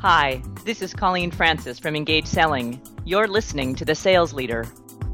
Hi, this is Colleen Francis from Engage Selling. You're listening to The Sales Leader.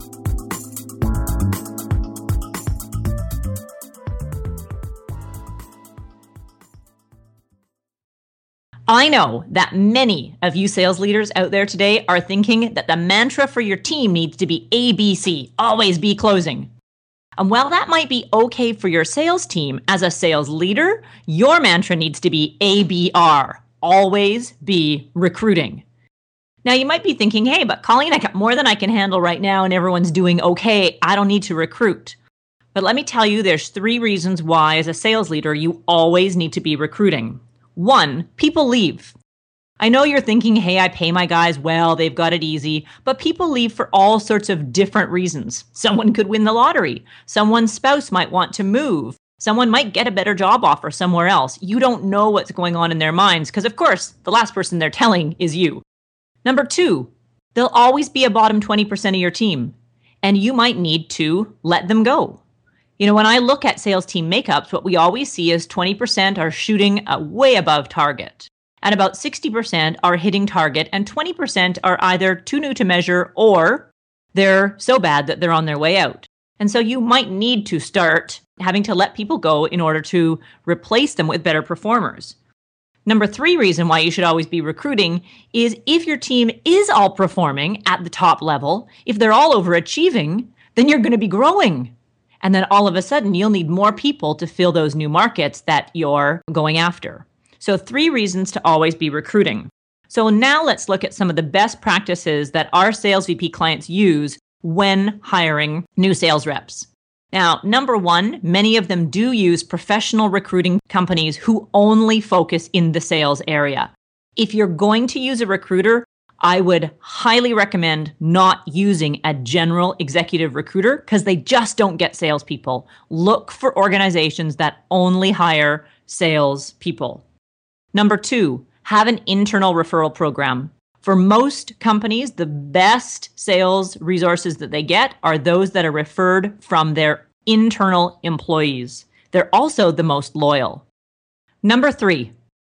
I know that many of you sales leaders out there today are thinking that the mantra for your team needs to be ABC, always be closing. And while that might be okay for your sales team, as a sales leader, your mantra needs to be ABR, always be recruiting. Now you might be thinking, hey, but Colleen, I got more than I can handle right now and everyone's doing okay. I don't need to recruit. But let me tell you, there's 3 reasons why as a sales leader, you always need to be recruiting. 1, people leave. I know you're thinking, hey, I pay my guys well, they've got it easy, but people leave for all sorts of different reasons. Someone could win the lottery. Someone's spouse might want to move. Someone might get a better job offer somewhere else. You don't know what's going on in their minds because, of course, the last person they're telling is you. Number 2, there'll always be a bottom 20% of your team, and you might need to let them go. You know, when I look at sales team makeups, what we always see is 20% are shooting way above target. And about 60% are hitting target, and 20% are either too new to measure or they're so bad that they're on their way out. And so you might need to start having to let people go in order to replace them with better performers. Number 3 reason why you should always be recruiting is if your team is all performing at the top level, if they're all overachieving, then you're going to be growing. And then all of a sudden, you'll need more people to fill those new markets that you're going after. So 3 reasons to always be recruiting. So now let's look at some of the best practices that our sales VP clients use when hiring new sales reps. Now, number 1, many of them do use professional recruiting companies who only focus in the sales area. If you're going to use a recruiter, I would highly recommend not using a general executive recruiter because they just don't get salespeople. Look for organizations that only hire salespeople. Number 2, have an internal referral program. For most companies, the best sales resources that they get are those that are referred from their internal employees. They're also the most loyal. Number 3,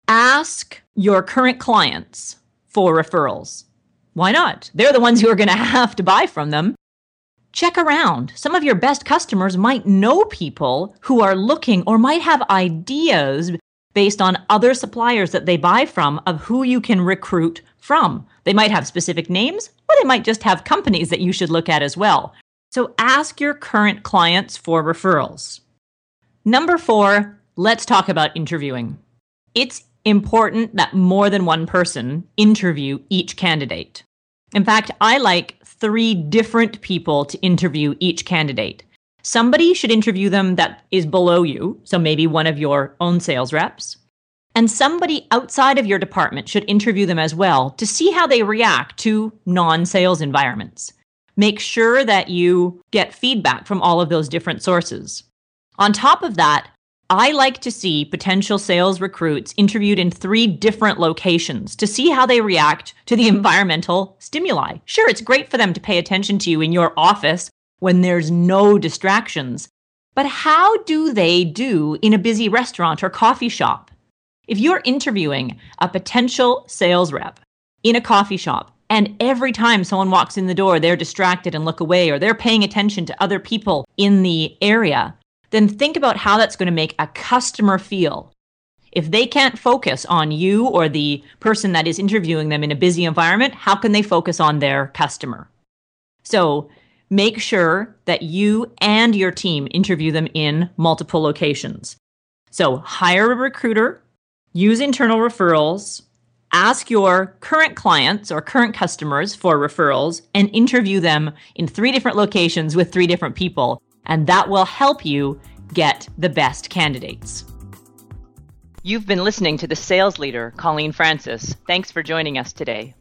ask your current clients for referrals. Why not? They're the ones who are going to have to buy from them. Check around. Some of your best customers might know people who are looking or might have ideas based on other suppliers that they buy from of who you can recruit from. They might have specific names, or they might just have companies that you should look at as well. So ask your current clients for referrals. Number 4, let's talk about interviewing. It's important that more than one person interview each candidate. In fact, I like 3 different people to interview each candidate. Somebody should interview them that is below you, so maybe one of your own sales reps. And somebody outside of your department should interview them as well to see how they react to non-sales environments. Make sure that you get feedback from all of those different sources. On top of that, I like to see potential sales recruits interviewed in 3 different locations to see how they react to the environmental stimuli. Sure, it's great for them to pay attention to you in your office when there's no distractions. But how do they do in a busy restaurant or coffee shop? If you're interviewing a potential sales rep in a coffee shop, and every time someone walks in the door, they're distracted and look away, or they're paying attention to other people in the area, then think about how that's going to make a customer feel. If they can't focus on you or the person that is interviewing them in a busy environment, how can they focus on their customer? So make sure that you and your team interview them in multiple locations. So hire a recruiter, use internal referrals, ask your current clients or current customers for referrals, and interview them in 3 different locations with 3 different people. And that will help you get the best candidates. You've been listening to The Sales Leader, Colleen Francis. Thanks for joining us today.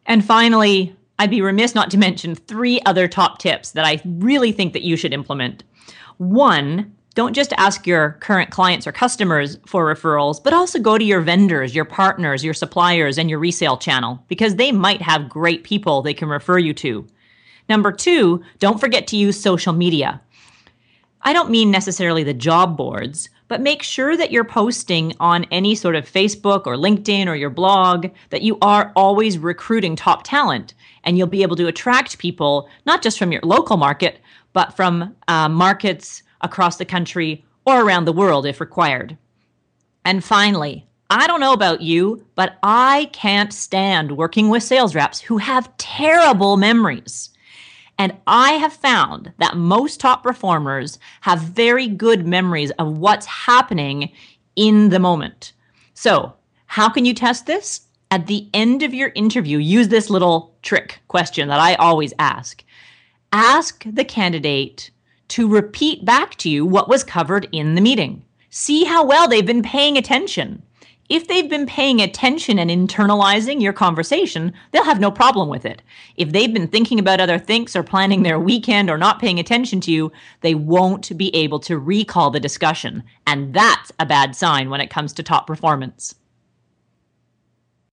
And finally, I'd be remiss not to mention 3 other top tips that I really think that you should implement. 1, don't just ask your current clients or customers for referrals, but also go to your vendors, your partners, your suppliers, and your resale channel, because they might have great people they can refer you to. Number 2, don't forget to use social media. I don't mean necessarily the job boards, but make sure that you're posting on any sort of Facebook or LinkedIn or your blog that you are always recruiting top talent, and you'll be able to attract people, not just from your local market, but from markets across the country or around the world if required. And finally, I don't know about you, but I can't stand working with sales reps who have terrible memories. And I have found that most top performers have very good memories of what's happening in the moment. So, how can you test this? At the end of your interview, use this little trick question that I always ask. Ask the candidate to repeat back to you what was covered in the meeting. See how well they've been paying attention. If they've been paying attention and internalizing your conversation, they'll have no problem with it. If they've been thinking about other things or planning their weekend or not paying attention to you, they won't be able to recall the discussion. And that's a bad sign when it comes to top performance.